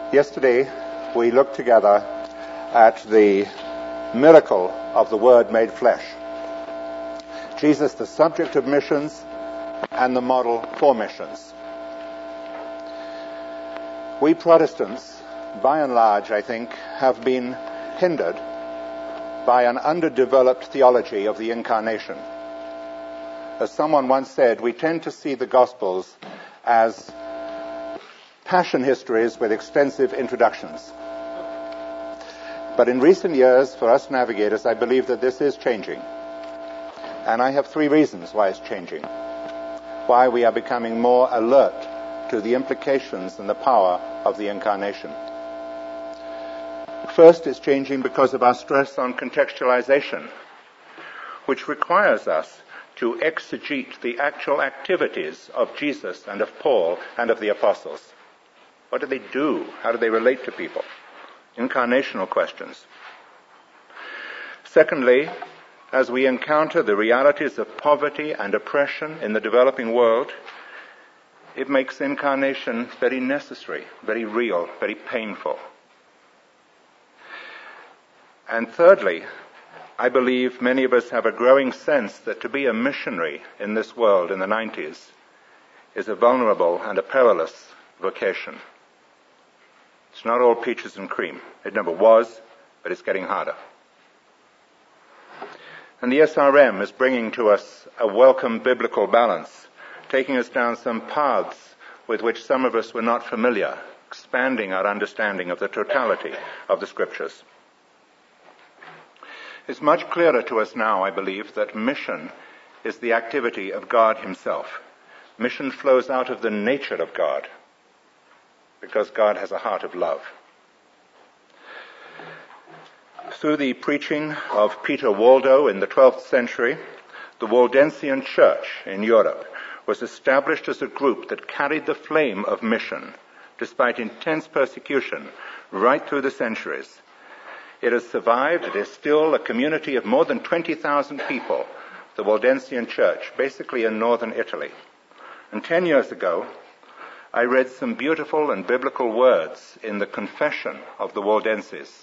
Yesterday, we looked together at the miracle of the Word made flesh. Jesus, the subject of missions, and the model for missions. We Protestants, by and large, I think, have been hindered by an underdeveloped theology of the Incarnation. As someone once said, we tend to see the Gospels as passion histories with extensive introductions. But in recent years, for us navigators, I believe that this is changing. And I have three reasons why it's changing. Why we are becoming more alert to the implications and the power of the Incarnation. First, it's changing because of our stress on contextualization, which requires us to exegete the actual activities of Jesus and of Paul and of the apostles. What do they do? How do they relate to people? Incarnational questions. Secondly, as we encounter the realities of poverty and oppression in the developing world, it makes incarnation very necessary, very real, very painful. And thirdly, I believe many of us have a growing sense that to be a missionary in this world in the 90s is a vulnerable and a perilous vocation. It's not all peaches and cream. It never was, but it's getting harder. And the SRM is bringing to us a welcome biblical balance, taking us down some paths with which some of us were not familiar, expanding our understanding of the totality of the Scriptures. It's much clearer to us now, I believe, that mission is the activity of God Himself. Mission flows out of the nature of God, because God has a heart of love. Through the preaching of Peter Waldo in the 12th century, the Waldensian Church in Europe was established as a group that carried the flame of mission, despite intense persecution, right through the centuries. It has survived. It is still a community of more than 20,000 people, the Waldensian Church, basically in northern Italy. And 10 years ago, I read some beautiful and biblical words in the Confession of the Waldenses.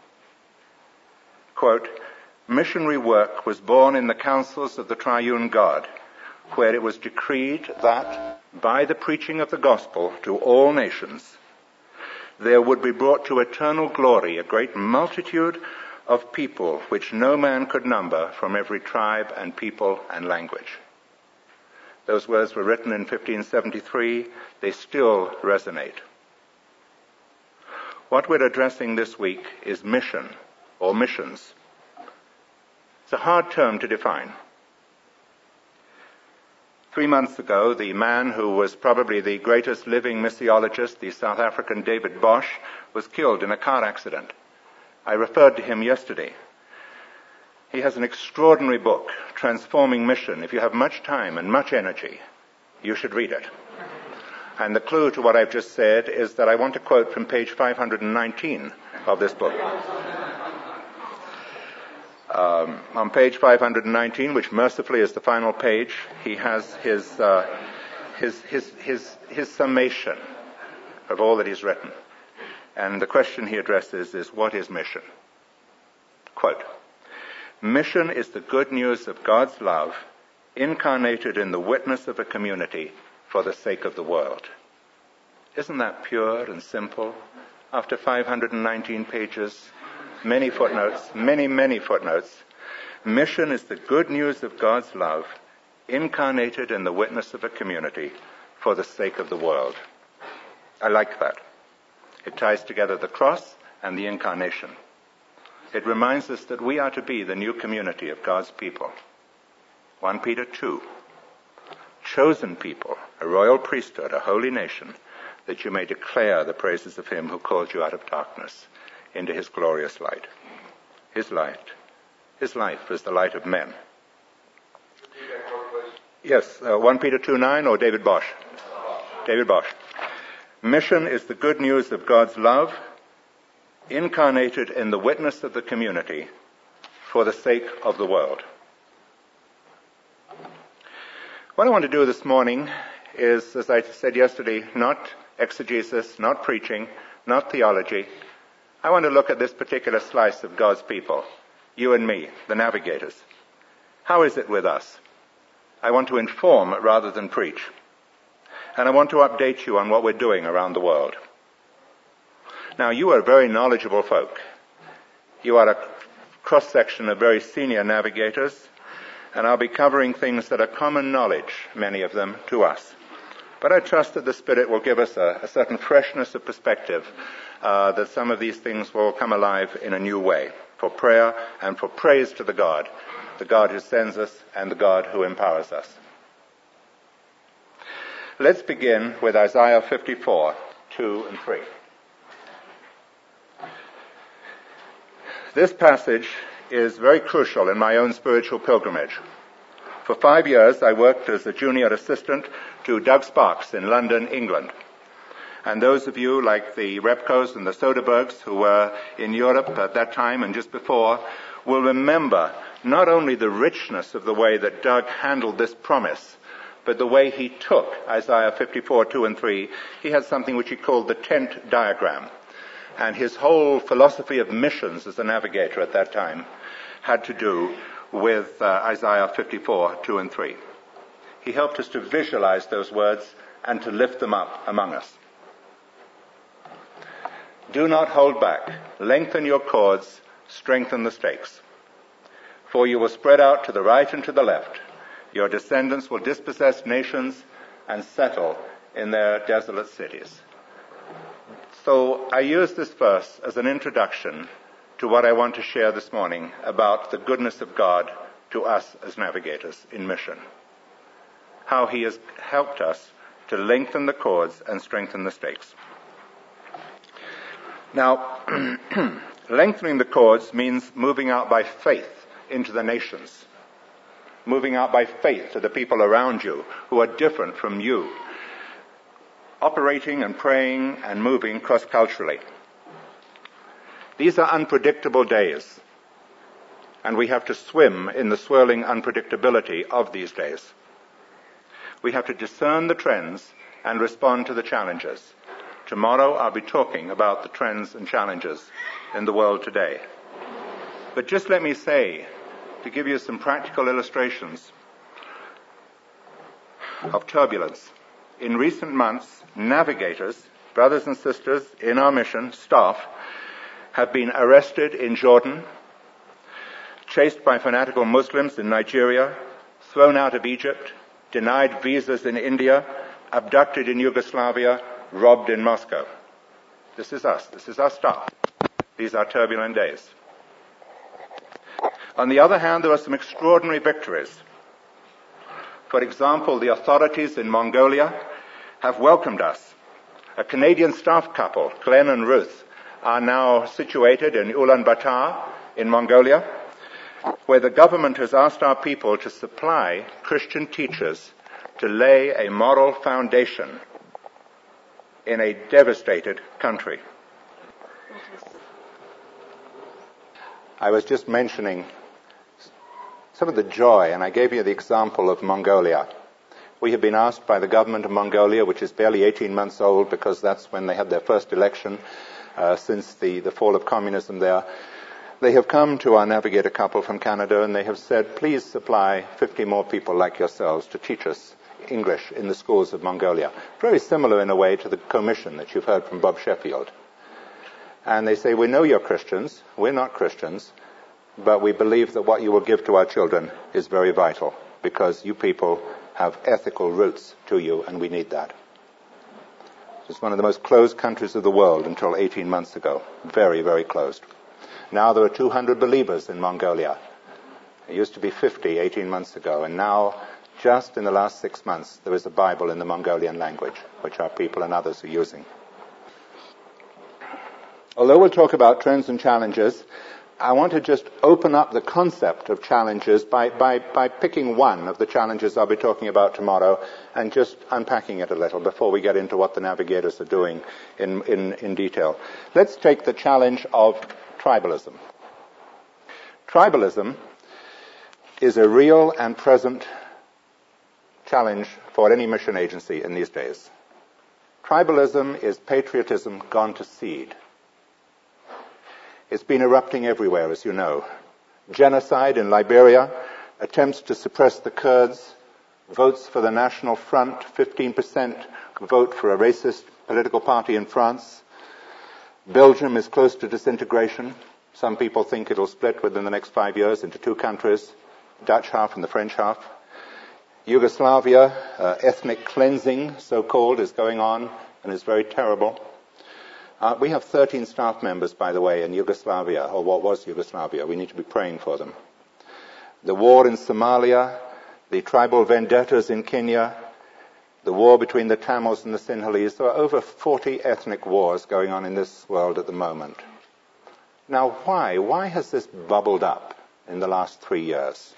Quote, "Missionary work was born in the councils of the triune God, where it was decreed that, by the preaching of the gospel to all nations, there would be brought to eternal glory a great multitude of people which no man could number from every tribe and people and language." Those words were written in 1573. They still resonate. What we're addressing this week is mission, or missions. It's a hard term to define. 3 months ago, the man who was probably the greatest living missiologist, the South African David Bosch, was killed in a car accident. I referred to him yesterday. He has an extraordinary book, Transforming Mission. If you have much time and much energy, you should read it. And the clue to what I've just said is that I want to quote from page 519 of this book. On page 519, which mercifully is the final page, he has his summation of all that he's written. And the question he addresses is, what is mission? Quote, "Mission is the good news of God's love incarnated in the witness of a community for the sake of the world." Isn't that pure and simple? After 519 pages, many footnotes, many footnotes. Mission is the good news of God's love incarnated in the witness of a community for the sake of the world. I like that. It ties together the cross and the incarnation. It reminds us that we are to be the new community of God's people. 1 Peter 2, chosen people, a royal priesthood, a holy nation, that you may declare the praises of Him who called you out of darkness into His glorious light. His life is the light of men. Yes, 1 Peter 2:9 or David Bosch? David Bosch. Mission is the good news of God's love incarnated in the witness of the community for the sake of the world. What I want to do this morning is, as I said yesterday, not exegesis, not preaching, not theology. I want to look at this particular slice of God's people, you and me, the navigators. How is it with us? I want to inform rather than preach. And I want to update you on what we're doing around the world. Now, you are very knowledgeable folk. You are a cross-section of very senior navigators, and I'll be covering things that are common knowledge, many of them, to us. But I trust that the Spirit will give us a certain freshness of perspective, that some of these things will come alive in a new way, for prayer and for praise to the God who sends us and the God who empowers us. Let's begin with Isaiah 54, 2 and 3. This passage is very crucial in my own spiritual pilgrimage. For 5 years, I worked as a junior assistant to Doug Sparks in London, England. And those of you like the Repkos and the Soderbergs who were in Europe at that time and just before will remember not only the richness of the way that Doug handled this promise, but the way he took Isaiah 54, 2 and 3. He had something which he called the tent diagram. And his whole philosophy of missions as a navigator at that time had to do with Isaiah 54, 2 and 3. He helped us to visualize those words and to lift them up among us. Do not hold back. Lengthen your cords, strengthen the stakes. For you will spread out to the right and to the left. Your descendants will dispossess nations and settle in their desolate cities. So I use this verse as an introduction to what I want to share this morning about the goodness of God to us as navigators in mission. How he has helped us to lengthen the cords and strengthen the stakes. Now, lengthening the cords means moving out by faith into the nations. Moving out by faith to the people around you who are different from you. Operating and praying and moving cross-culturally. These are unpredictable days, and we have to swim in the swirling unpredictability of these days. We have to discern the trends and respond to the challenges. Tomorrow I'll be talking about the trends and challenges in the world today. But just let me say, to give you some practical illustrations of turbulence. In recent months, navigators, brothers and sisters in our mission, staff, have been arrested in Jordan, chased by fanatical Muslims in Nigeria, thrown out of Egypt, denied visas in India, abducted in Yugoslavia, robbed in Moscow. This is us. This is our staff. These are turbulent days. On the other hand, there are some extraordinary victories. For example, the authorities in Mongolia have welcomed us. A Canadian staff couple, Glenn and Ruth, are now situated in Ulaanbaatar in Mongolia, where the government has asked our people to supply Christian teachers to lay a moral foundation in a devastated country. I was just mentioning some of the joy, and I gave you the example of Mongolia. We have been asked by the government of Mongolia, which is barely 18 months old because that's when they had their first election since the fall of communism there. They have come to our navigator couple from Canada and they have said, please supply 50 more people like yourselves to teach us English in the schools of Mongolia. Very similar in a way to the commission that you've heard from Bob Sheffield. And they say, we know you're Christians, we're not Christians, but we believe that what you will give to our children is very vital because you people have ethical roots to you and we need that. It's one of the most closed countries of the world until 18 months ago. Very, very closed. Now there are 200 believers in Mongolia. It used to be 50 18 months ago, and now, just in the last 6 months, there is a Bible in the Mongolian language, which our people and others are using. Although we'll talk about trends and challenges, I want to just open up the concept of challenges by picking one of the challenges I'll be talking about tomorrow and just unpacking it a little before we get into what the navigators are doing in detail. Let's take the challenge of tribalism. Tribalism is a real and present challenge for any mission agency in these days. Tribalism is patriotism gone to seed. It's been erupting everywhere, as you know. Genocide in Liberia, attempts to suppress the Kurds, votes for the National Front, 15% vote for a racist political party in France. Belgium is close to disintegration. Some people think it'll split within the next 5 years into two countries, Dutch half and the French half. Yugoslavia, ethnic cleansing, so-called, is going on and is very terrible. We have 13 staff members, by the way, in Yugoslavia, or what was Yugoslavia. We need to be praying for them. The war in Somalia, the tribal vendettas in Kenya, the war between the Tamils and the Sinhalese. There are over 40 ethnic wars going on in this world at the moment. Now, why? Why has this bubbled up in the last 3 years?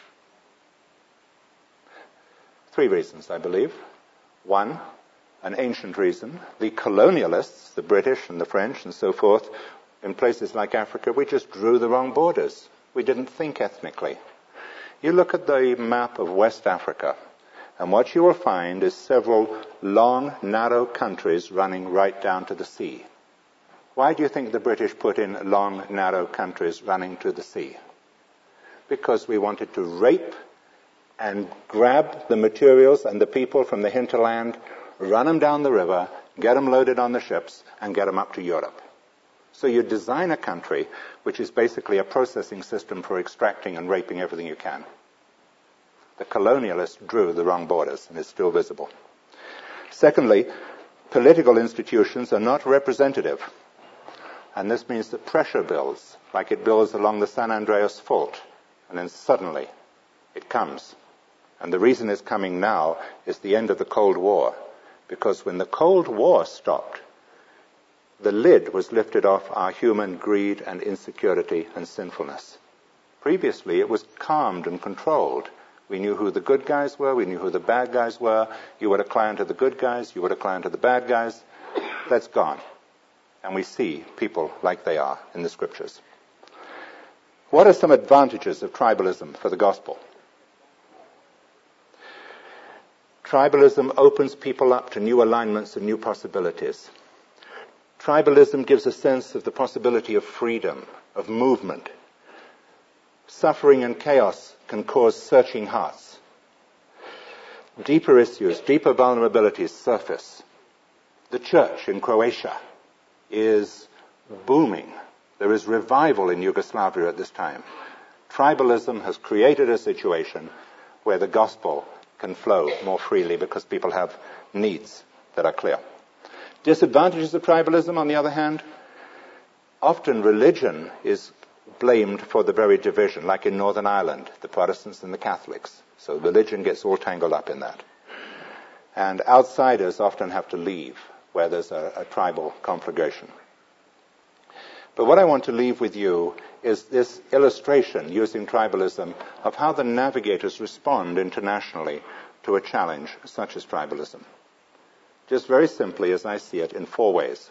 3 reasons, I believe. One, an ancient reason. The colonialists, the British and the French and so forth, in places like Africa, we just drew the wrong borders. We didn't think ethnically. You look at the map of West Africa, and what you will find is several long, narrow countries running right down to the sea. Why do you think the British put in long, narrow countries running to the sea? Because we wanted to rape and grab the materials and the people from the hinterland, run them down the river, get them loaded on the ships, and get them up to Europe. So you design a country which is basically a processing system for extracting and raping everything you can. The colonialists drew the wrong borders, and it's still visible. Secondly, political institutions are not representative. And this means that pressure builds, like it builds along the San Andreas Fault, and then suddenly it comes. And the reason it's coming now is the end of the Cold War, because when the Cold War stopped, the lid was lifted off our human greed and insecurity and sinfulness. Previously, it was calmed and controlled. We knew who the good guys were, we knew who the bad guys were. You were a client of the good guys, you were a client of the bad guys. That's gone. And we see people like they are in the scriptures. What are some advantages of tribalism for the gospel? Tribalism opens people up to new alignments and new possibilities. Tribalism gives a sense of the possibility of freedom, of movement. Suffering and chaos can cause searching hearts. Deeper issues, deeper vulnerabilities surface. The church in Croatia is booming. There is revival in Yugoslavia at this time. Tribalism has created a situation where the gospel can flow more freely because people have needs that are clear. Disadvantages of tribalism, on the other hand, often religion is blamed for the very division, like in Northern Ireland, the Protestants and the Catholics. So religion gets all tangled up in that. And outsiders often have to leave where there's a tribal conflagration. But what I want to leave with you is this illustration using tribalism of how the navigators respond internationally to a challenge such as tribalism. Just very simply, as I see it, in 4 ways.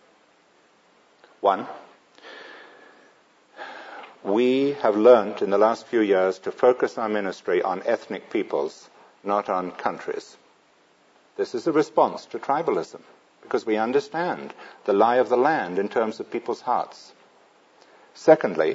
1, we have learned in the last few years to focus our ministry on ethnic peoples, not on countries. This is a response to tribalism, because we understand the lie of the land in terms of people's hearts. Secondly,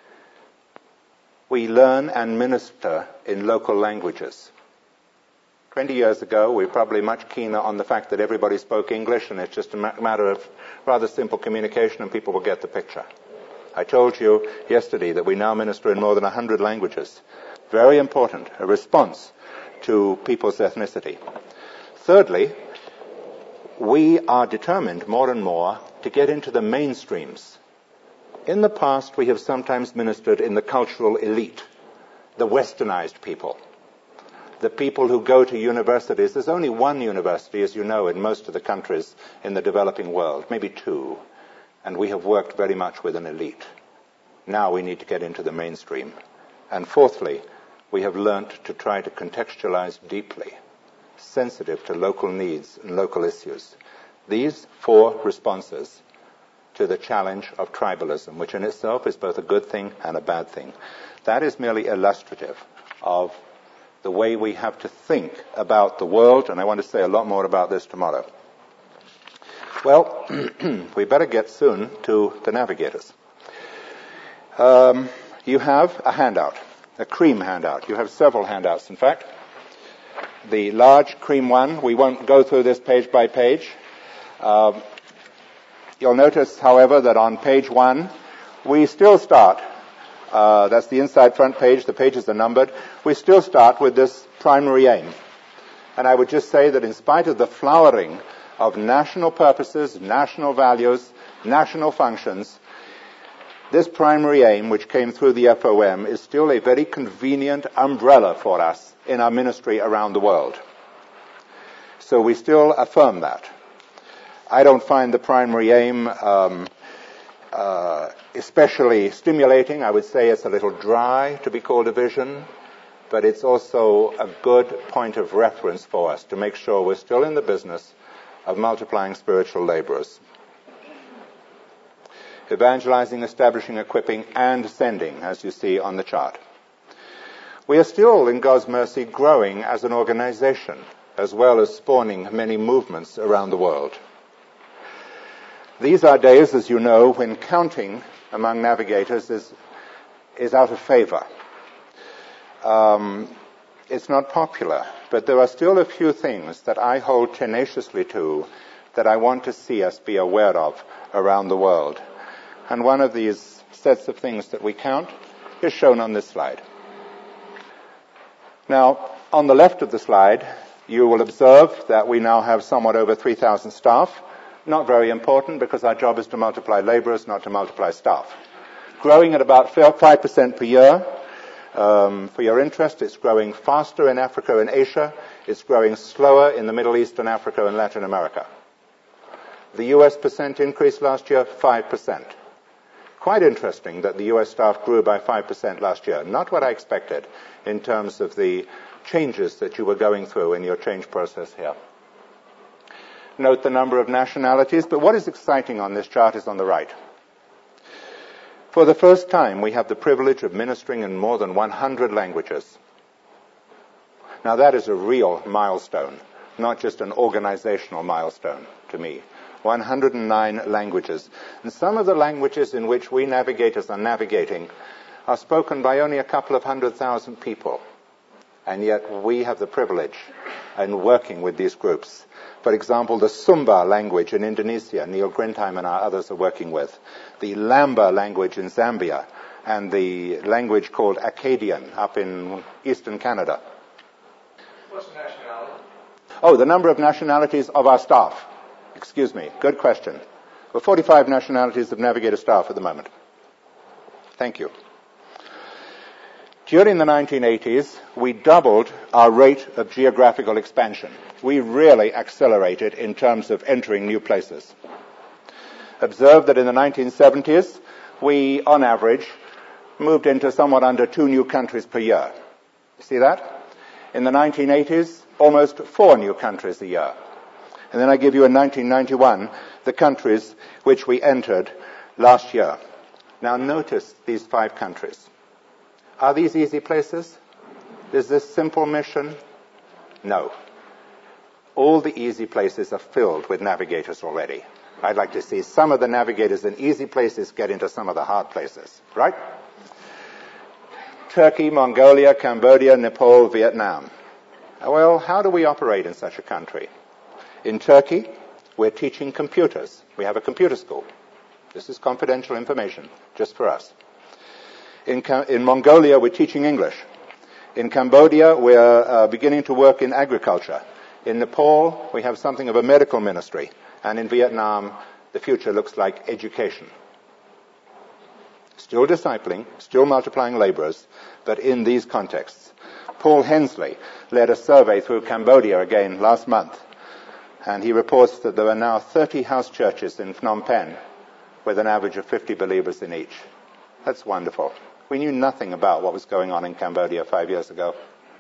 we learn and minister in local languages. 20 years ago, we were probably much keener on the fact that everybody spoke English, and it's just a matter of rather simple communication, and people will get the picture. I told you yesterday that we now minister in more than 100 languages. Very important, a response to people's ethnicity. Thirdly, we are determined more and more to get into the mainstreams. In the past, we have sometimes ministered in the cultural elite, the westernized people, the people who go to universities. There's only one university, as you know, in most of the countries in the developing world, maybe 2, and we have worked very much with an elite. Now we need to get into the mainstream. And fourthly, we have learnt to try to contextualize deeply, sensitive to local needs and local issues. These 4 responses to the challenge of tribalism, which in itself is both a good thing and a bad thing. That is merely illustrative of the way we have to think about the world, and I want to say a lot more about this tomorrow. Well, we better get soon to the navigators. You have a handout, a cream handout. You have several handouts, in fact. The large cream one, we won't go through this page by page. You'll notice, however, that on page 1, we still start, that's the inside front page, the pages are numbered, we still start with this primary aim. And I would just say that in spite of the flowering of national purposes, national values, national functions, this primary aim, which came through the FOM, is still a very convenient umbrella for us in our ministry around the world. So we still affirm that. I don't find the primary aim especially stimulating. I would say it's a little dry to be called a vision, but it's also a good point of reference for us to make sure we're still in the business of multiplying spiritual laborers. Evangelizing, establishing, equipping, and sending, as you see on the chart. We are still, in God's mercy, growing as an organization, as well as spawning many movements around the world. These are days, as you know, when counting among navigators is out of favor. It's not popular, but there are still a few things that I hold tenaciously to that I want to see us be aware of around the world. And one of these sets of things that we count is shown on this slide. Now, on the left of the slide, you will observe that we now have somewhat over 3,000 staff. Not very important because our job is to multiply laborers, not to multiply staff. Growing at about 5% per year. For your interest, it's growing faster in Africa and Asia. It's growing slower in the Middle East and Africa and Latin America. The U.S. percent increase last year, 5%. Quite interesting that the U.S. staff grew by 5% last year. Not what I expected in terms of the changes that you were going through in your change process here. Note the number of nationalities, but what is exciting on this chart is on the right. For the first time, we have the privilege of ministering in more than 100 languages. Now that is a real milestone, not just an organizational milestone to me. 109 languages. And some of the languages in which we navigators are navigating are spoken by only a couple of 100,000 people. And yet we have the privilege in working with these groups. For example, the Sumba language in Indonesia, Neil Grindheim and our others are working with. The Lamba language in Zambia, and the language called Acadian up in eastern Canada. What's the nationality? Oh, the number of nationalities of our staff. Excuse me, good question. We're 45 nationalities of navigator staff at the moment. Thank you. During the 1980s, we doubled our rate of geographical expansion. We really accelerated in terms of entering new places. Observe that in the 1970s, we, on average, moved into somewhat under 2 new countries per year. See that? In the 1980s, almost 4 new countries a year. And then I give you in 1991 the countries which we entered last year. Now notice these 5 countries. Are these easy places? Is this simple mission? No. All the easy places are filled with navigators already. I'd like to see some of the navigators in easy places get into some of the hard places, right? Turkey, Mongolia, Cambodia, Nepal, Vietnam. Well, how do we operate in such a country? In Turkey, we're teaching computers. We have a computer school. This is confidential information, just for us. In Mongolia, we're teaching English. In Cambodia, we're beginning to work in agriculture. In Nepal, we have something of a medical ministry. And in Vietnam, the future looks like education. Still discipling, still multiplying laborers, but in these contexts. Paul Hensley led a survey through Cambodia again last month. And he reports that there are now 30 house churches in Phnom Penh with an average of 50 believers in each. That's wonderful. We knew nothing about what was going on in Cambodia 5 years ago.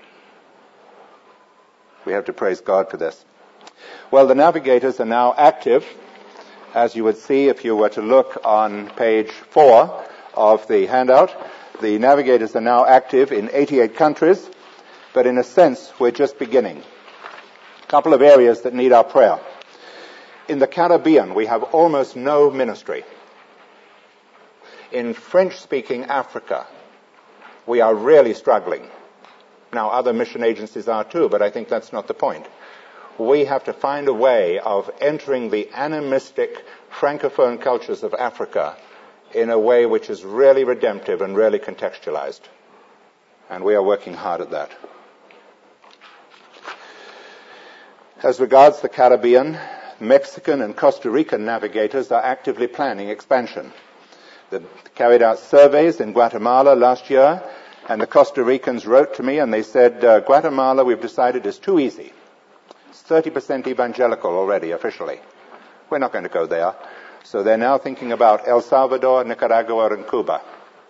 We have to praise God for this. Well, the navigators are now active, as you would see if you were to look on page 4 of the handout. The navigators are now active in 88 countries, but in a sense, we're just beginning. A couple of areas that need our prayer. In the Caribbean, we have almost no ministry. In French-speaking Africa, we are really struggling. Now, other mission agencies are too, but I think that's not the point. We have to find a way of entering the animistic Francophone cultures of Africa in a way which is really redemptive and really contextualized. And we are working hard at that. As regards the Caribbean, Mexican and Costa Rican navigators are actively planning expansion. They carried out surveys in Guatemala last year, and the Costa Ricans wrote to me and they said, Guatemala, we've decided, is too easy. It's 30% evangelical already, officially. We're not going to go there. So they're now thinking about El Salvador, Nicaragua, and Cuba.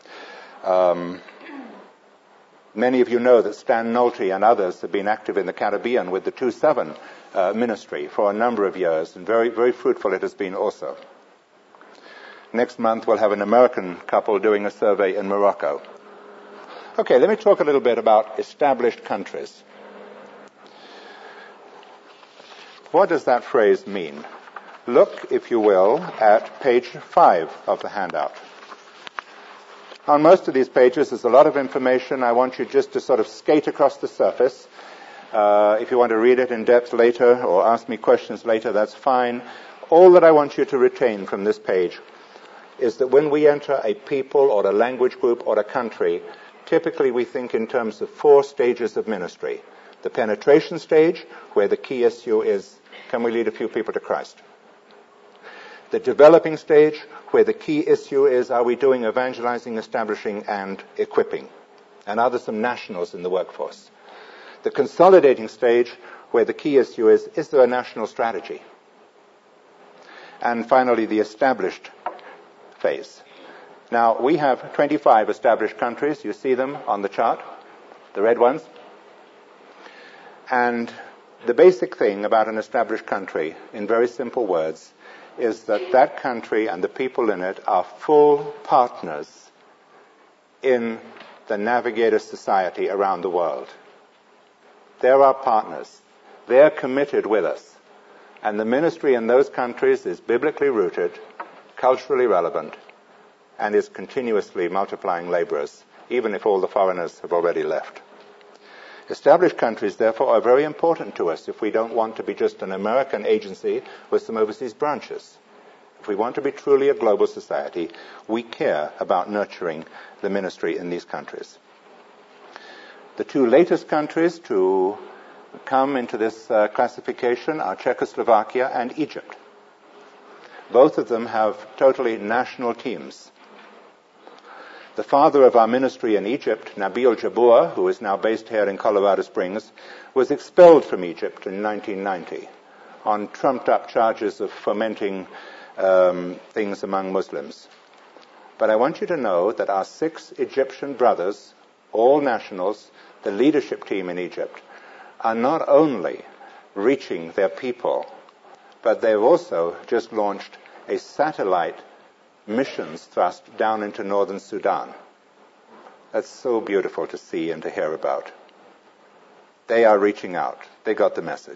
Many of you know that Stan Nolte and others have been active in the Caribbean with the 2-7 ministry for a number of years, and very, very fruitful it has been also. Next month we'll have an American couple doing a survey in Morocco. Okay, let me talk a little bit about established countries. What does that phrase mean? Look, if you will, at page 5 of the handout. On most of these pages, there's a lot of information. I want you just to sort of skate across the surface. If you want to read it in depth later or ask me questions later, that's fine. All that I want you to retain from this page is that when we enter a people or a language group or a country, typically we think in terms of 4 stages of ministry. The penetration stage, where the key issue is, can we lead a few people to Christ? The developing stage, where the key issue is, are we doing evangelizing, establishing, and equipping? And are there some nationals in the workforce? The consolidating stage, where the key issue is there a national strategy? And finally, the established phase. Now, we have 25 established countries. You see them on the chart, the red ones. And the basic thing about an established country, in very simple words, is that that country and the people in it are full partners in the Navigator Society around the world. They're our partners. They're committed with us. And the ministry in those countries is biblically rooted, culturally relevant, and is continuously multiplying laborers, even if all the foreigners have already left. Established countries, therefore, are very important to us if we don't want to be just an American agency with some overseas branches. If we want to be truly a global society, we care about nurturing the ministry in these countries. The 2 latest countries to come into this classification are Czechoslovakia and Egypt. Both of them have totally national teams. The father of our ministry in Egypt, Nabil Jabour, who is now based here in Colorado Springs, was expelled from Egypt in 1990 on trumped-up charges of fomenting things among Muslims. But I want you to know that our 6 Egyptian brothers, all nationals, the leadership team in Egypt, are not only reaching their people, but they've also just launched a satellite missions thrust down into northern Sudan. That's so beautiful to see and to hear about. They are reaching out. They got the message.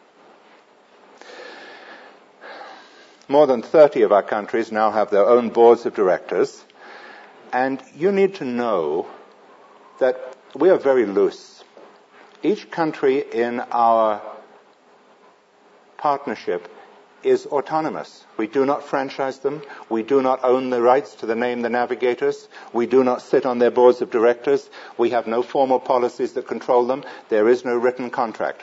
More than 30 of our countries now have their own boards of directors, and you need to know that we are very loose. Each country in our partnership is autonomous. We do not franchise them. We do not own the rights to the name the navigators. We do not sit on their boards of directors. We have no formal policies that control them. There is no written contract.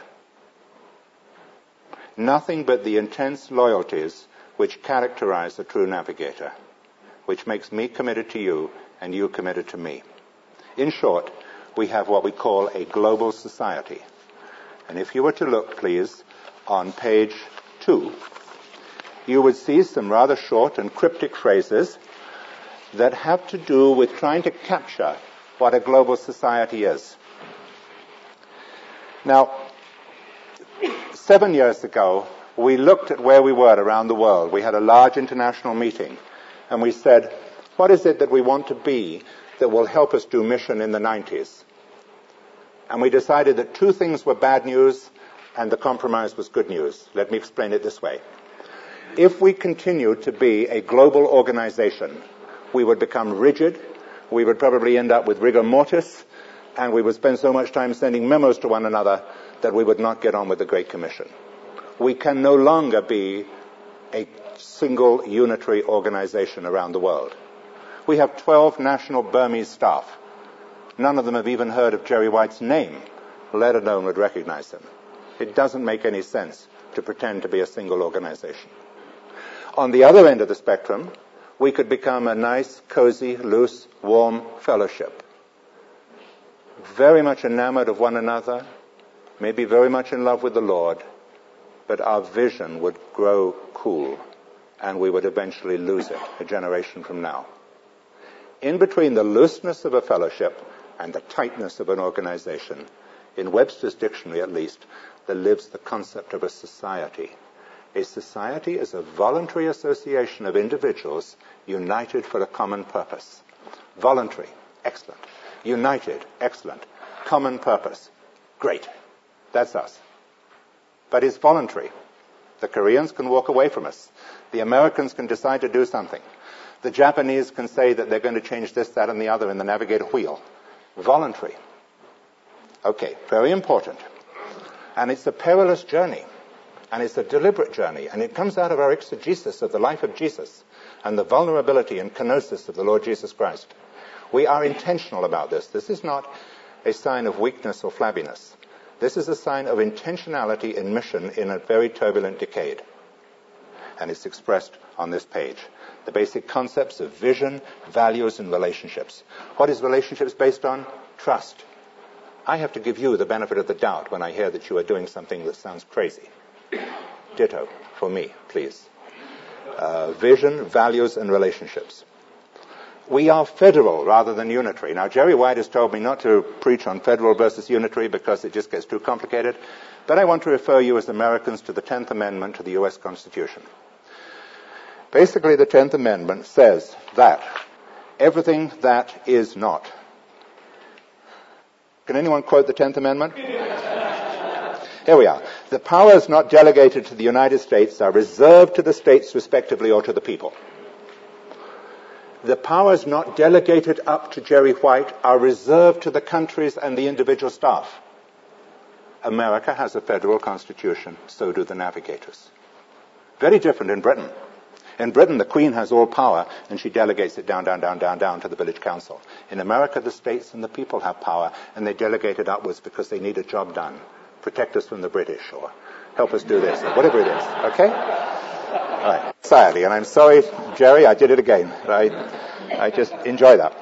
Nothing but the intense loyalties which characterize a true navigator, which makes me committed to you and you committed to me. In short, we have what we call a global society. And if you were to look, please, on page 2, you would see some rather short and cryptic phrases that have to do with trying to capture what a global society is. Now, 7 years ago, we looked at where we were around the world. We had a large international meeting, and we said, what is it that we want to be that will help us do mission in the 90s? And we decided that 2 things were bad news, and the compromise was good news. Let me explain it this way. If we continue to be a global organization, we would become rigid, we would probably end up with rigor mortis, and we would spend so much time sending memos to one another that we would not get on with the Great Commission. We can no longer be a single unitary organization around the world. We have 12 national Burmese staff. None of them have even heard of Jerry White's name, let alone would recognize him. It doesn't make any sense to pretend to be a single organization. On the other end of the spectrum, we could become a nice, cozy, loose, warm fellowship. Very much enamored of one another, maybe very much in love with the Lord, but our vision would grow cool, and we would eventually lose it a generation from now. In between the looseness of a fellowship and the tightness of an organization, in Webster's dictionary at least, there lives the concept of a society. A society is a voluntary association of individuals united for a common purpose. Voluntary, excellent. United, excellent. Common purpose, great. That's us. But it's voluntary. The Koreans can walk away from us. The Americans can decide to do something. The Japanese can say that they're going to change this, that, and the other in the navigator wheel. Voluntary. Okay, very important. And it's a perilous journey. And it's a deliberate journey. And it comes out of our exegesis of the life of Jesus and the vulnerability and kenosis of the Lord Jesus Christ. We are intentional about this. This is not a sign of weakness or flabbiness. This is a sign of intentionality in mission in a very turbulent decade. And it's expressed on this page. The basic concepts of vision, values, and relationships. What is relationships based on? Trust. I have to give you the benefit of the doubt when I hear that you are doing something that sounds crazy. Ditto for me, please. Vision, values, and relationships. We are federal rather than unitary. Now, Jerry White has told me not to preach on federal versus unitary because it just gets too complicated. But I want to refer you as Americans to the 10th Amendment to the U.S. Constitution. Basically, the 10th Amendment says that everything that is not. Can anyone quote the 10th Amendment? Here we are. The powers not delegated to the United States are reserved to the states respectively or to the people. The powers not delegated up to Jerry White are reserved to the countries and the individual staff. America has a federal constitution, so do the navigators. Very different in Britain. In Britain, the Queen has all power, and she delegates it down to the village council. In America, the states and the people have power, and they delegate it upwards because they need a job done. Protect us from the British, or help us do this, or whatever it is. Okay? All right. Society, and I'm sorry, Jerry, I did it again. I just enjoy that.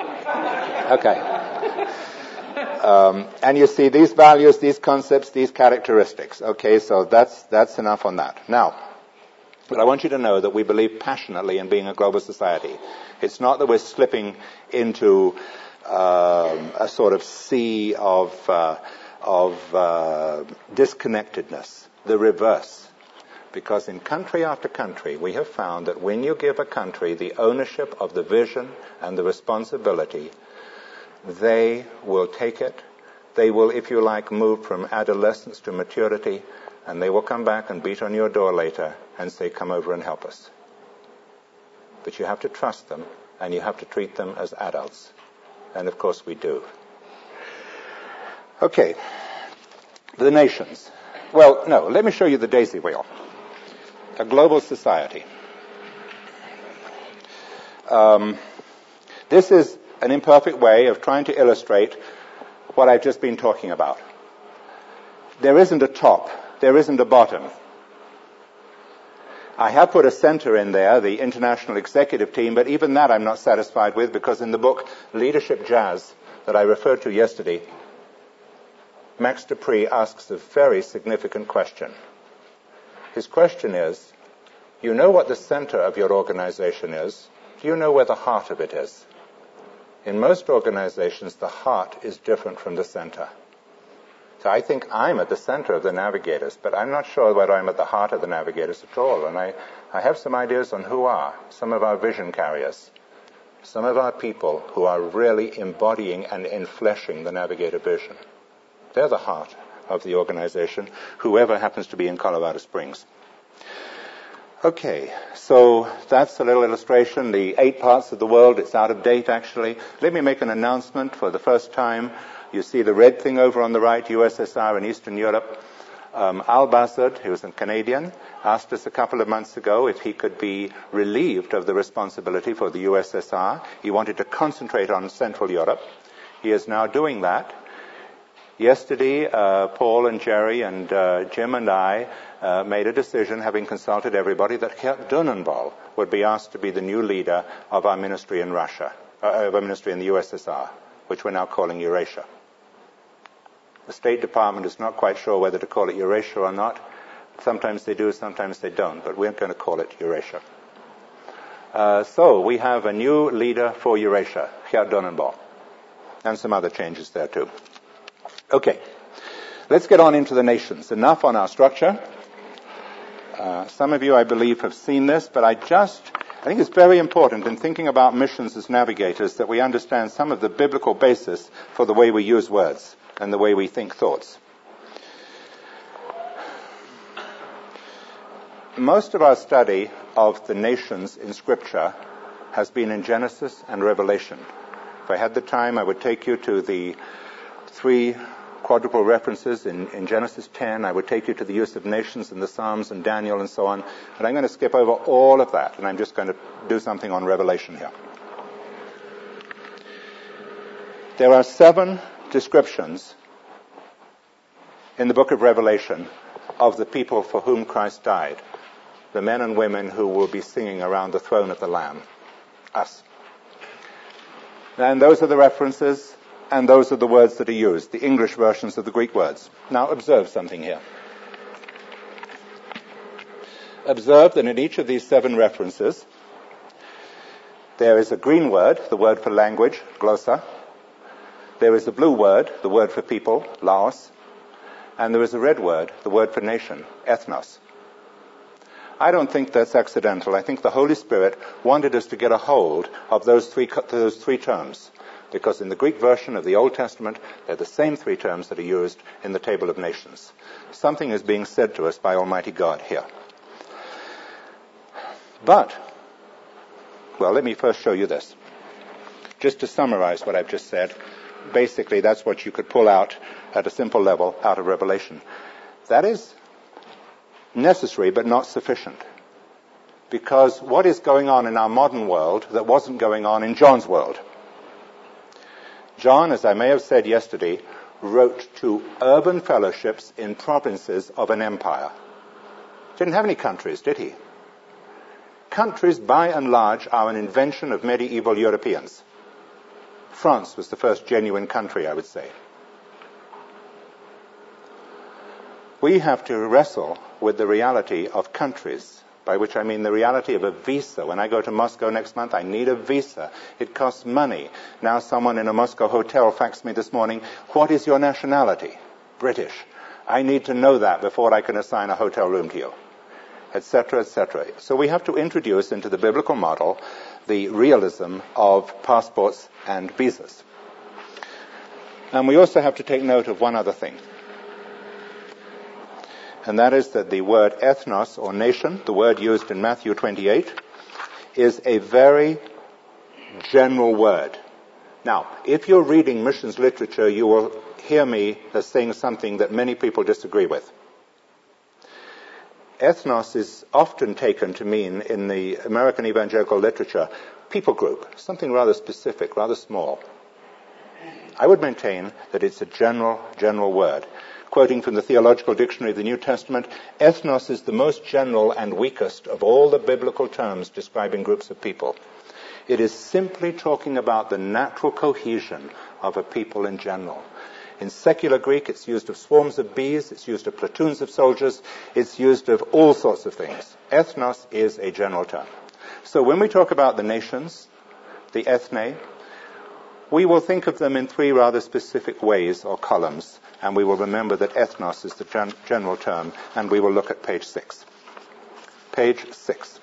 Okay. And you see these values, these concepts, these characteristics. Okay, so that's enough on that. Now, but I want you to know that we believe passionately in being a global society. It's not that we're slipping into a sort of sea of disconnectedness. The reverse. Because in country after country, we have found that when you give a country the ownership of the vision and the responsibility, they will take it. They will, if you like, move from adolescence to maturity, and they will come back and beat on your door later and say, come over and help us. But you have to trust them, and you have to treat them as adults. And of course we do. Okay. The nations. Well, no, let me show you the daisy wheel. A global society. This is an imperfect way of trying to illustrate what I've just been talking about. There isn't a top. There isn't a bottom. I have put a center in there, the International Executive Team, but even that I'm not satisfied with because in the book Leadership Jazz that I referred to yesterday, Max Dupree asks a very significant question. His question is, you know what the center of your organization is? Do you know where the heart of it is? In most organizations, the heart is different from the center. So I think I'm at the center of the navigators, but I'm not sure whether I'm at the heart of the navigators at all. And I have some ideas on who are some of our vision carriers, some of our people who are really embodying and enfleshing the navigator vision. They're the heart of the organization, whoever happens to be in Colorado Springs. Okay, so that's a little illustration. The 8 parts of the world, it's out of date actually. Let me make an announcement for the first time. You see the red thing over on the right, USSR and Eastern Europe. Al Bassad, who's a Canadian, asked us a couple of months ago if he could be relieved of the responsibility for the USSR. He wanted to concentrate on Central Europe. He is now doing that. Yesterday, Paul and Jerry and Jim and I made a decision, having consulted everybody, that Gert Dönenball would be asked to be the new leader of our ministry in Russia, of our ministry in the USSR, which we're now calling Eurasia. The State Department is not quite sure whether to call it Eurasia or not. Sometimes they do, sometimes they don't, but we're going to call it Eurasia. So we have a new leader for Eurasia, Gert Dönenball, and some other changes there too. Okay, let's get on into the nations. Enough on our structure. Some of you, I believe, have seen this, but I think it's very important in thinking about missions as navigators that we understand some of the biblical basis for the way we use words and the way we think thoughts. Most of our study of the nations in Scripture has been in Genesis and Revelation. If I had the time, I would take you to the 3 quadruple references in Genesis 10. I would take you to the use of nations in the Psalms and Daniel and so on. But I'm going to skip over all of that, and I'm just going to do something on Revelation here. There are 7 descriptions in the book of Revelation of the people for whom Christ died, the men and women who will be singing around the throne of the Lamb, us. And those are the references, and those are the words that are used, the English versions of the Greek words. Now observe something here. Observe that in each of these 7 references, there is a green word, the word for language, glossa. There is a blue word, the word for people, laos. And there is a red word, the word for nation, ethnos. I don't think that's accidental. I think the Holy Spirit wanted us to get a hold of those three terms, because in the Greek version of the Old Testament, they're the same 3 terms that are used in the Table of Nations. Something is being said to us by Almighty God here. But, well, let me first show you this. Just to summarize what I've just said, basically that's what you could pull out at a simple level out of Revelation. That is necessary but not sufficient. Because what is going on in our modern world that wasn't going on in John's world? John, as I may have said yesterday, wrote to urban fellowships in provinces of an empire. Didn't have any countries, did he? Countries, by and large, are an invention of medieval Europeans. France was the first genuine country, I would say. We have to wrestle with the reality of countries, by which I mean the reality of a visa. When I go to Moscow next month, I need a visa. It costs money. Now someone in a Moscow hotel faxed me this morning, "What is your nationality?" "British." I need to know that before I can assign a hotel room to you, etc., etc. So we have to introduce into the biblical model the realism of passports and visas. And we also have to take note of one other thing. And that is that the word ethnos, or nation, the word used in Matthew 28, is a very general word. Now, if you're reading missions literature, you will hear me as saying something that many people disagree with. Ethnos is often taken to mean, in the American evangelical literature, people group, something rather specific, rather small. I would maintain that it's a general word. Quoting from the Theological Dictionary of the New Testament, ethnos is the most general and weakest of all the biblical terms describing groups of people. It is simply talking about the natural cohesion of a people in general. In secular Greek, it's used of swarms of bees, it's used of platoons of soldiers, it's used of all sorts of things. Ethnos is a general term. So when we talk about the nations, the ethne, we will think of them in 3 rather specific ways or columns, and we will remember that ethnos is the general term, and we will look at page 6. Page 6.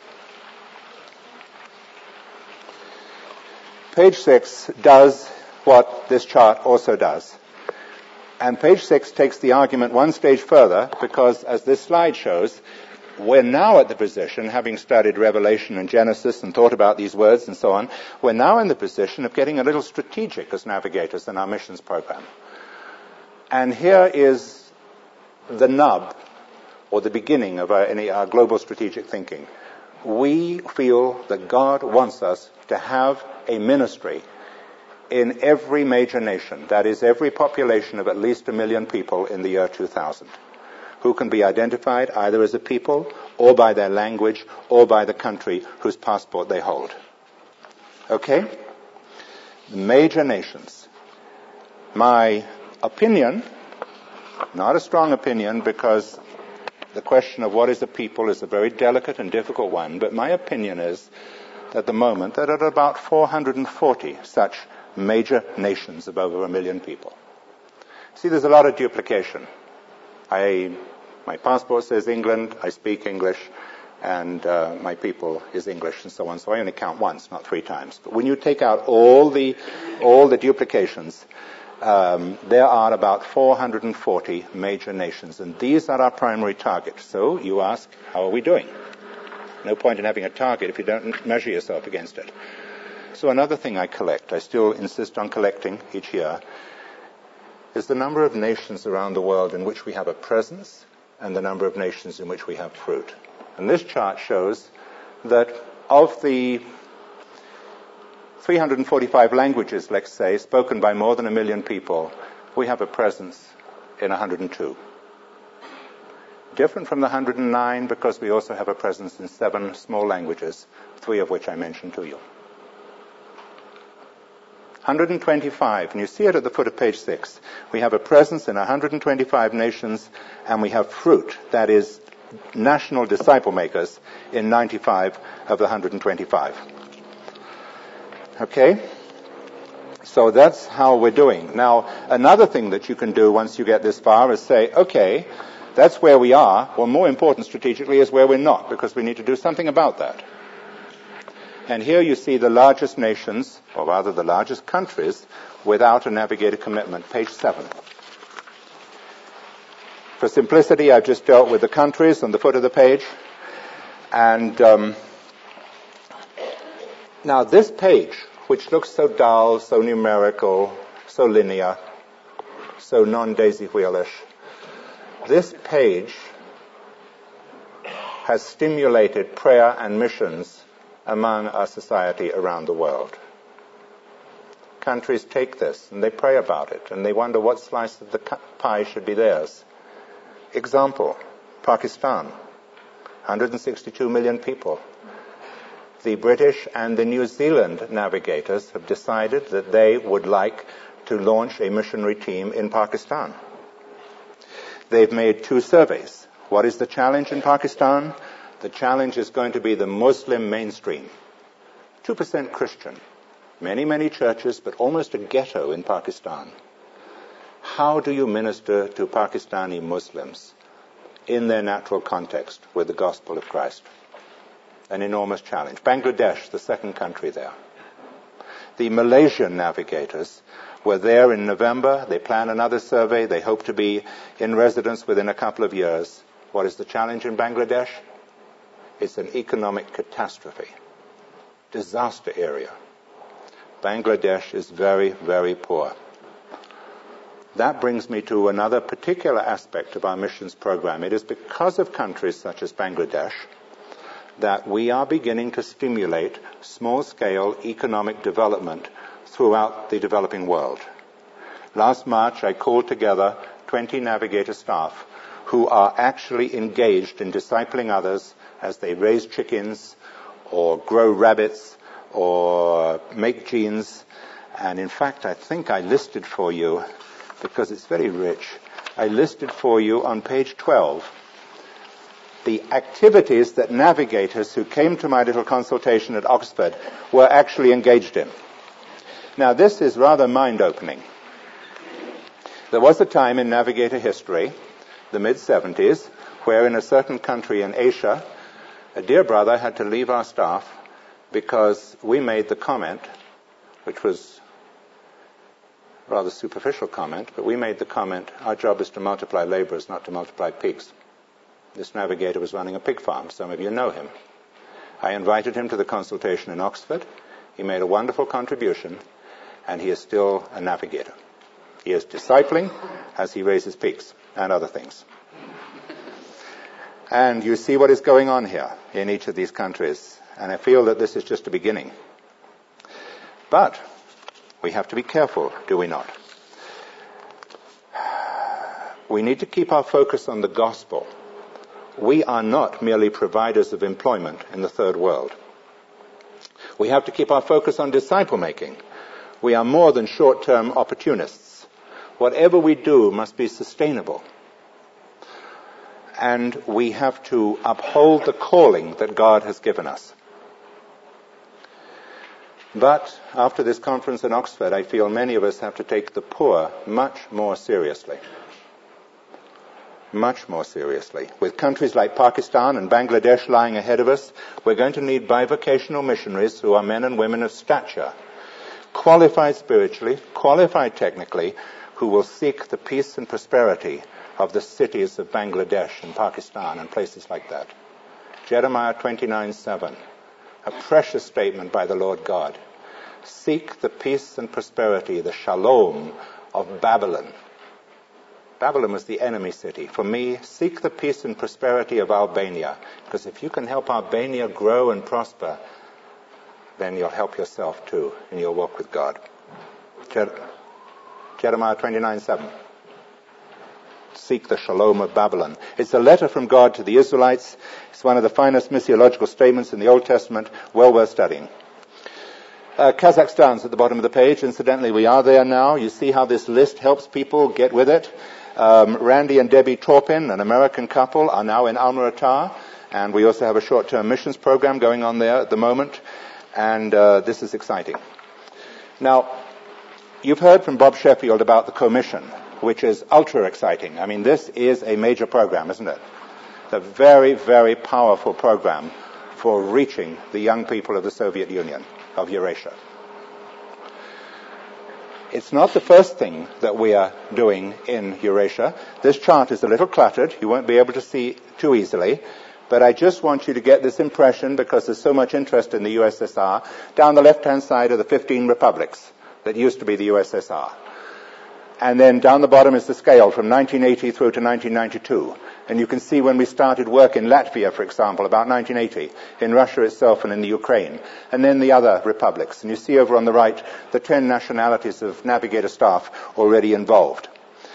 Page 6 does what this chart also does. And page 6 takes the argument one stage further, because as this slide shows, we're now at the position, having studied Revelation and Genesis and thought about these words and so on, we're now in the position of getting a little strategic as navigators in our missions program. And here is the nub, or the beginning of our global strategic thinking. We feel that God wants us to have a ministry in every major nation, that is, every population of at least 1 million people in the year 2000, who can be identified either as a people or by their language or by the country whose passport they hold. Okay? Major nations. My opinion, not a strong opinion, because the question of what is a people is a very delicate and difficult one, but my opinion is at the moment that there are about 440 such major nations of over 1 million people. See, there's a lot of duplication. My passport says England, I speak English, and my people is English, and so on. So I only count once, not 3 times. But when you take out all the duplications, there are about 440 major nations, and these are our primary target. So you ask, how are we doing? No point in having a target if you don't measure yourself against it. So another thing I collect, I still insist on collecting each year, is the number of nations around the world in which we have a presence and the number of nations in which we have fruit. And this chart shows that of the 345 languages, let's say, spoken by more than 1 million people, we have a presence in 102. Different from the 109 because we also have a presence in 7 small languages, 3 of which I mentioned to you. 125, and you see it at the foot of page 6. We have a presence in 125 nations, and we have fruit, that is, national disciple makers, in 95 of the 125. Okay? So that's how we're doing. Now, another thing that you can do once you get this far is say, okay, that's where we are. Well, more important strategically is where we're not, because we need to do something about that. And here you see the largest nations, or rather the largest countries, without a navigator commitment, page 7. For simplicity, I've just dealt with the countries on the foot of the page. And now this page, which looks so dull, so numerical, so linear, so non-daisy wheelish, this page has stimulated prayer and missions among our society around the world. Countries take this and they pray about it and they wonder what slice of the pie should be theirs. Example, Pakistan, 162 million people. The British and the New Zealand navigators have decided that they would like to launch a missionary team in Pakistan. They've made 2 surveys. What is the challenge in Pakistan? The challenge is going to be the Muslim mainstream. 2% Christian. Many, many churches, but almost a ghetto in Pakistan. How do you minister to Pakistani Muslims in their natural context with the gospel of Christ? An enormous challenge. Bangladesh, the second country there. The Malaysian navigators were there in November. They plan another survey. They hope to be in residence within a couple of years. What is the challenge in Bangladesh? It's an economic catastrophe. Disaster area. Bangladesh is very, very poor. That brings me to another particular aspect of our missions program. It is because of countries such as Bangladesh that we are beginning to stimulate small-scale economic development throughout the developing world. Last March, I called together 20 navigator staff who are actually engaged in discipling others as they raise chickens or grow rabbits or make jeans. And in fact, I think I listed for you, because it's very rich, I listed for you on page 12 the activities that navigators who came to my little consultation at Oxford were actually engaged in. Now, this is rather mind-opening. There was a time in navigator history, the mid-70s, where in a certain country in Asia, a dear brother had to leave our staff because we made the comment, which was a rather superficial comment, but we made the comment, our job is to multiply laborers, not to multiply pigs. This navigator was running a pig farm. Some of you know him. I invited him to the consultation in Oxford. He made a wonderful contribution, and he is still a navigator. He is discipling as he raises pigs and other things. And you see what is going on here in each of these countries, and I feel that this is just a beginning. But we have to be careful, do we not? We need to keep our focus on the gospel. We are not merely providers of employment in the third world. We have to keep our focus on disciple making. We are more than short-term opportunists. Whatever we do must be sustainable. And we have to uphold the calling that God has given us. But after this conference in Oxford, I feel many of us have to take the poor much more seriously. Much more seriously. With countries like Pakistan and Bangladesh lying ahead of us, we're going to need bivocational missionaries who are men and women of stature, qualified spiritually, qualified technically, who will seek the peace and prosperity of the cities of Bangladesh and Pakistan and places like that. Jeremiah 29:7, a precious statement by the Lord God. Seek the peace and prosperity, the shalom of Babylon. Babylon was the enemy city. For me, seek the peace and prosperity of Albania, because if you can help Albania grow and prosper, then you'll help yourself too in your walk with God. Jeremiah 29:7. Seek the shalom of Babylon. It's a letter from God to the Israelites. It's one of the finest missiological statements in the Old Testament, well worth studying. Kazakhstan's at the bottom of the page. Incidentally, we are there now. You see how this list helps people get with it. Randy and Debbie Torpin, an American couple, are now in Alma-Ata, and we also have a short-term missions program going on there at the moment, and this is exciting. Now, you've heard from Bob Sheffield about the commission, which is ultra exciting. I mean, this is a major program, isn't it? It's a very, very powerful program for reaching the young people of the Soviet Union, of Eurasia. It's not the first thing that we are doing in Eurasia. This chart is a little cluttered. You won't be able to see too easily. But I just want you to get this impression, because there's so much interest in the USSR. Down the left-hand side are the 15 republics that used to be the USSR. And then down the bottom is the scale from 1980 through to 1992. And you can see when we started work in Latvia, for example, about 1980, in Russia itself and in the Ukraine, and then the other republics. And you see over on the right the 10 nationalities of navigator staff already involved.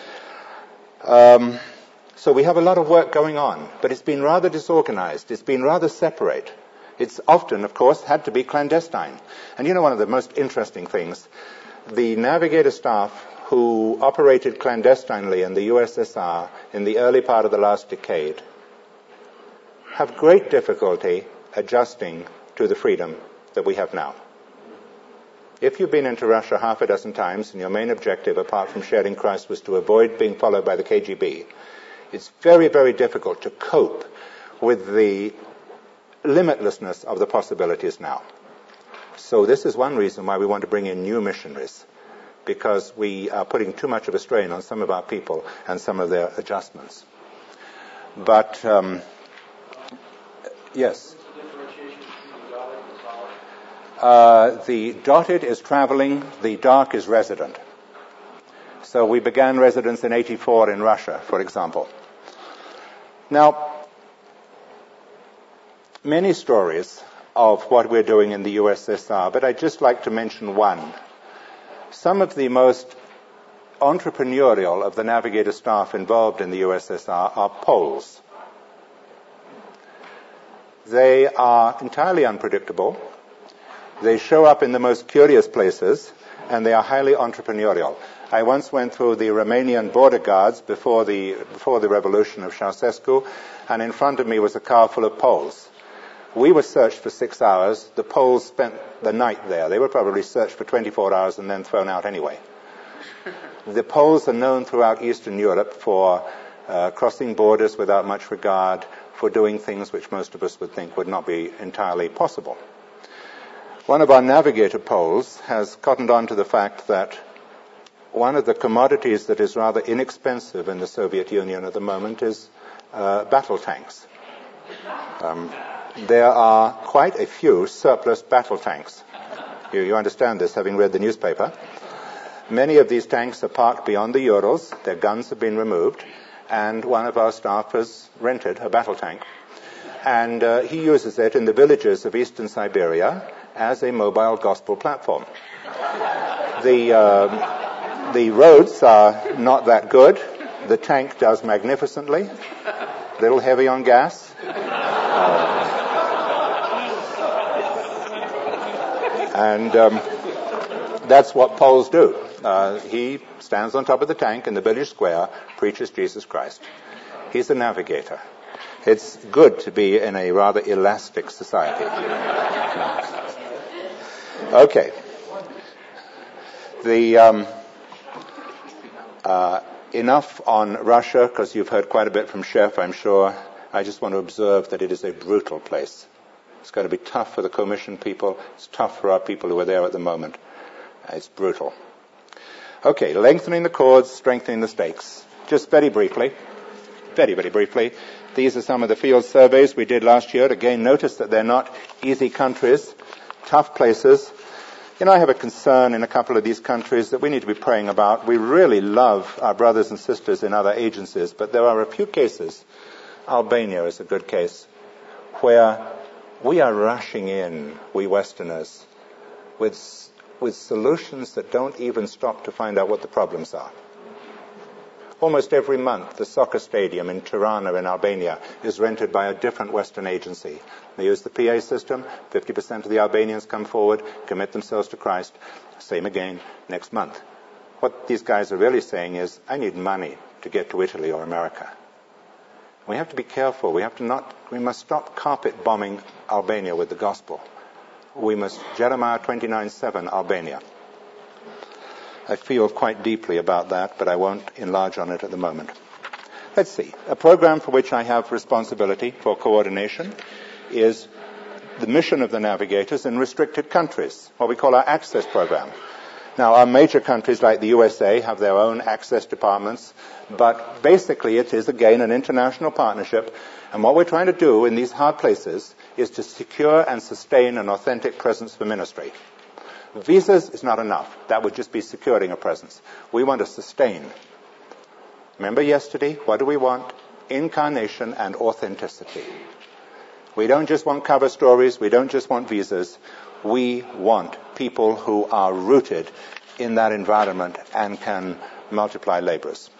So we have a lot of work going on, but it's been rather disorganized. It's been rather separate. It's often, of course, had to be clandestine. And you know, one of the most interesting things, the navigator staff who operated clandestinely in the USSR in the early part of the last decade have great difficulty adjusting to the freedom that we have now. If you've been into Russia half a dozen times and your main objective, apart from sharing Christ, was to avoid being followed by the KGB, it's very, very difficult to cope with the limitlessness of the possibilities now. So this is one reason why we want to bring in new missionaries, because we are putting too much of a strain on some of our people and some of their adjustments. But, yes? What's the differentiation between the dotted and the solid? The dotted is traveling, the dark is resident. So we began residence in 1984 in Russia, for example. Now, many stories of what we're doing in the USSR, but I'd just like to mention one. Some of the most entrepreneurial of the navigator staff involved in the USSR are Poles. They are entirely unpredictable. They show up in the most curious places, and they are highly entrepreneurial. I once went through the Romanian border guards before the revolution of Ceausescu, and in front of me was a car full of Poles. We were searched for 6 hours. The Poles spent the night there. They were probably searched for 24 hours and then thrown out anyway. The Poles are known throughout Eastern Europe for crossing borders without much regard, for doing things which most of us would think would not be entirely possible. One of our navigator Poles has cottoned on to the fact that one of the commodities that is rather inexpensive in the Soviet Union at the moment is battle tanks. There are quite a few surplus battle tanks. You understand this, having read the newspaper. Many of these tanks are parked beyond the Urals. Their guns have been removed, and one of our staff has rented a battle tank. And he uses it in the villages of eastern Siberia as a mobile gospel platform. The roads are not that good. The tank does magnificently. A little heavy on gas. And that's what Poles do. He stands on top of the tank in the village square, preaches Jesus Christ. He's a navigator. It's good to be in a rather elastic society. Okay. Enough on Russia, because you've heard quite a bit from Chef, I'm sure. I just want to observe that it is a brutal place. It's going to be tough for the commission people. It's tough for our people who are there at the moment. It's brutal. Okay, lengthening the cords, strengthening the stakes. Just very briefly, very briefly, these are some of the field surveys we did last year. Again, notice that they're not easy countries, tough places. You know, I have a concern in a couple of these countries that we need to be praying about. We really love our brothers and sisters in other agencies, but there are a few cases, Albania is a good case, where we are rushing in, we Westerners, with solutions that don't even stop to find out what the problems are. Almost every month, the soccer stadium in Tirana in Albania is rented by a different Western agency. They use the PA system. 50% of the Albanians come forward, commit themselves to Christ. Same again next month. What these guys are really saying is, I need money to get to Italy or America. We have to be careful. We must stop carpet bombing Albania with the gospel. We must Jeremiah 29:7 Albania. I feel quite deeply about that, but I won't enlarge on it at the moment. Let's see. A program for which I have responsibility for coordination is the mission of the navigators in restricted countries, what we call our access program. Now, our major countries like the USA have their own access departments, but basically it is, again, an international partnership, and what we're trying to do in these hard places is to secure and sustain an authentic presence for ministry. Visas is not enough. That would just be securing a presence. We want to sustain. Remember yesterday, what do we want? Incarnation and authenticity. We don't just want cover stories. We don't just want visas. We want people who are rooted in that environment and can multiply laborers.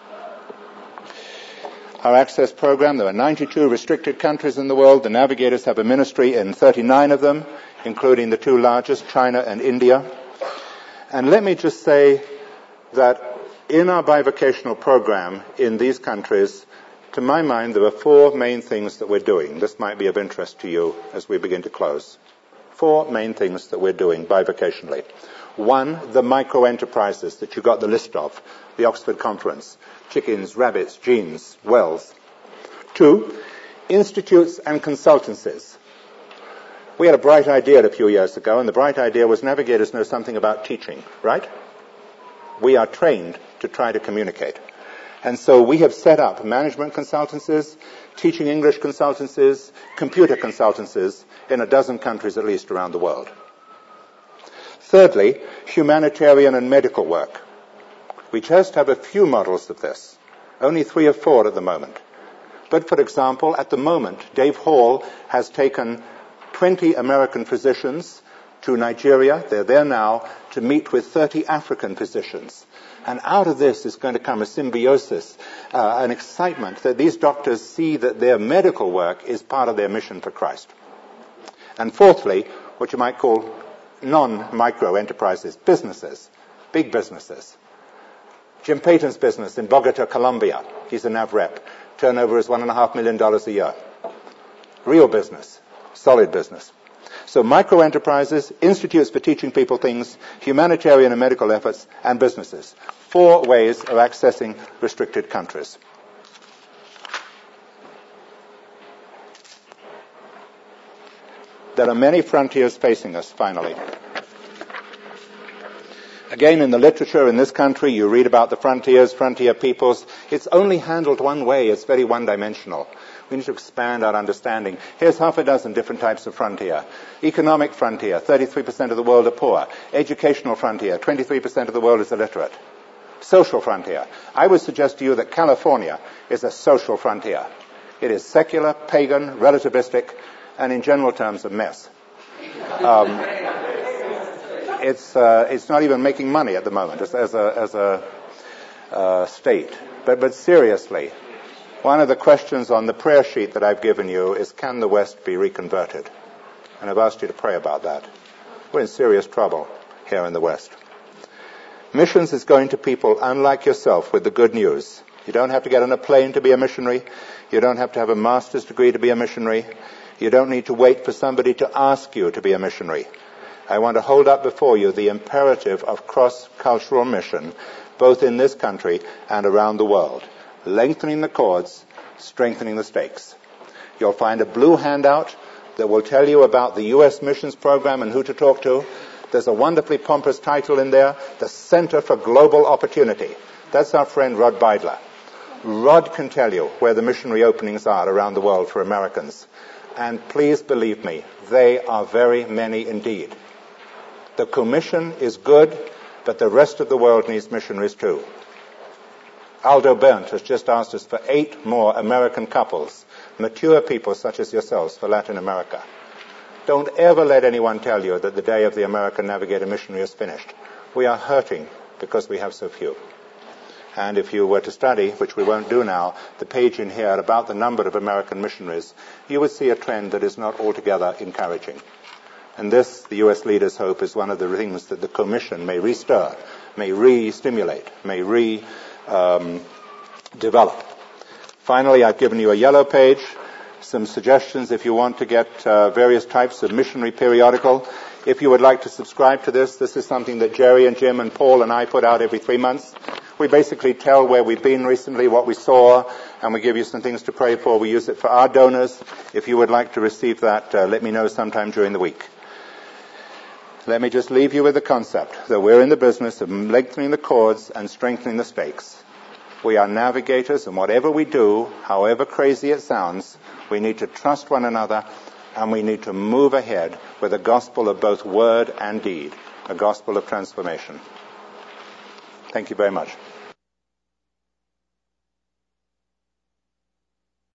Our access program, there are 92 restricted countries in the world. The navigators have a ministry in 39 of them, including the two largest, China and India. And let me just say that in our bivocational program in these countries, to my mind, there are four main things that we're doing. This might be of interest to you as we begin to close. Four main things that we're doing bivocationally. One, the micro-enterprises that you got the list of, the Oxford Conference, chickens, rabbits, jeans, wells. Two, institutes and consultancies. We had a bright idea a few years ago, and the bright idea was navigators know something about teaching, right? We are trained to try to communicate. And so we have set up management consultancies, teaching English consultancies, computer consultancies in 12 countries at least around the world. Thirdly, humanitarian and medical work. We just have a few models of this, only 3 or 4 at the moment. But for example, at the moment, Dave Hall has taken 20 American physicians to Nigeria. They're there now to meet with 30 African physicians. And out of this is going to come a symbiosis, an excitement that these doctors see that their medical work is part of their mission for Christ. And fourthly, what you might call non-micro enterprises, businesses, big businesses. Jim Payton's business in Bogota, Colombia. He's a NAV rep. Turnover is $1.5 million a year. Real business. Solid business. So micro-enterprises, institutes for teaching people things, humanitarian and medical efforts, and businesses. 4 ways of accessing restricted countries. There are many frontiers facing us, finally. Again, in the literature in this country, you read about the frontiers, frontier peoples. It's only handled one way. It's very one-dimensional. We need to expand our understanding. Here's half a dozen different types of frontier. Economic frontier, 33% of the world are poor. Educational frontier, 23% of the world is illiterate. Social frontier. I would suggest to you that California is a social frontier. It is secular, pagan, relativistic, and in general terms, a mess. It's not even making money at the moment as a state. But seriously, one of the questions on the prayer sheet that I've given you is, can the West be reconverted? And I've asked you to pray about that. We're in serious trouble here in the West. Missions is going to people unlike yourself with the good news. You don't have to get on a plane to be a missionary. You don't have to have a master's degree to be a missionary. You don't need to wait for somebody to ask you to be a missionary. I want to hold up before you the imperative of cross-cultural mission, both in this country and around the world. Lengthening the cords, strengthening the stakes. You'll find a blue handout that will tell you about the U.S. missions program and who to talk to. There's a wonderfully pompous title in there, the Center for Global Opportunity. That's our friend Rod Beidler. Rod can tell you where the missionary openings are around the world for Americans. And please believe me, they are very many indeed. The commission is good, but the rest of the world needs missionaries too. Aldo Berndt has just asked us for 8 more American couples, mature people such as yourselves, for Latin America. Don't ever let anyone tell you that the day of the American Navigator missionary is finished. We are hurting because we have so few. And if you were to study, which we won't do now, the page in here about the number of American missionaries, you would see a trend that is not altogether encouraging. And this, the U.S. leaders hope, is one of the things that the Commission may restir, may re-stimulate, may develop. Finally, I've given you a yellow page, some suggestions if you want to get various types of missionary periodical. If you would like to subscribe to this is something that Jerry and Jim and Paul and I put out every 3 months. We basically tell where we've been recently, what we saw, and we give you some things to pray for. We use it for our donors. If you would like to receive that, let me know sometime during the week. Let me just leave you with the concept that we're in the business of lengthening the cords and strengthening the stakes. We are navigators, and whatever we do, however crazy it sounds, we need to trust one another, and we need to move ahead with a gospel of both word and deed, a gospel of transformation. Thank you very much.